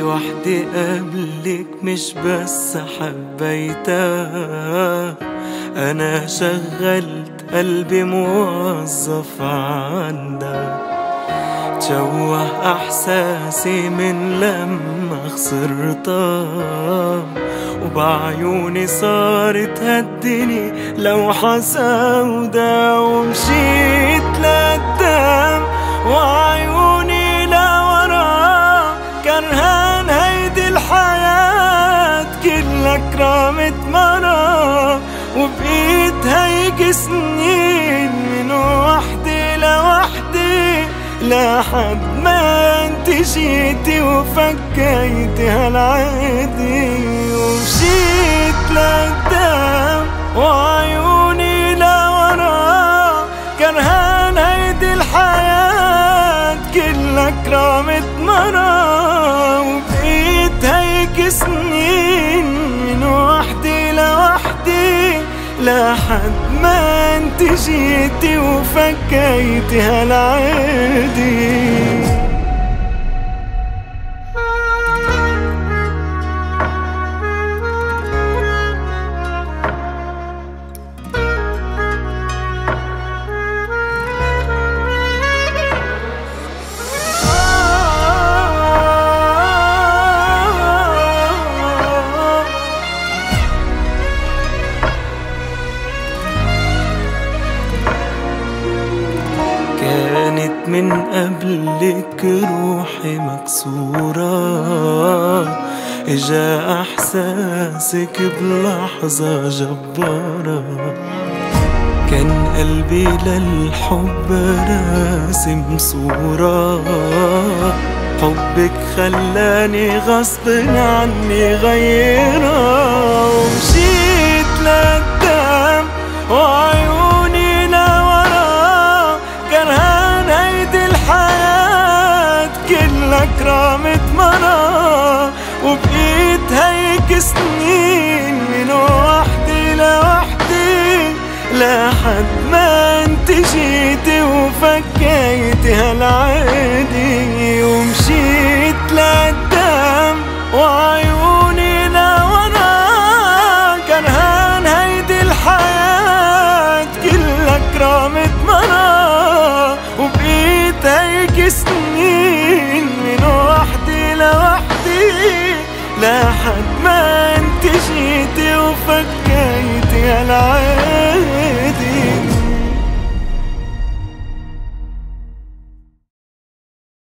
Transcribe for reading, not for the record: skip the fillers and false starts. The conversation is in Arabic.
وحدي قبلك مش بس حبيتها، أنا شغلت قلبي موظف عندها. تشوه إحساسي من لما خسرتها، وبعيوني صارت هالدنيا لوحة سودا. ومشيت لقدام وعيوني لورا، كرهان هيدي الحياة كلها كرامة مرة. وبقيت هيك سنين من وحدي لوحدي، لحد ما انت جيتي وفكيتي هالعادي. ومشيت لقدام وعيوني لورا، كرهان هيدي الحياة كلها كرامة مرة. وبقيت هيك سنين من وحدي لوحدي، لحد ما انت جيتي وفكيتي هالعادي. كانت من قبلك روحي مكسورة، اجا احساسك بلحظة جبارة. كان قلبي للحب راسم صورة، حبك خلاني غصب عني غيرها. ومشيت لقدام وعيوني لورا، كرهان هيدي الحياة كلها كرامة مرة. وبقيت هيك سنين من وحدي لوحدي، لحد ما انت جيتي وفكيتي هالعادي. ومشيت لقدام وعيوني لورا، كرهان هيدي الحياة كلها كرامة مرة. وبقيت هيك سنين من وحدي لوحدي، لحد ما انت جيتي وفكيتي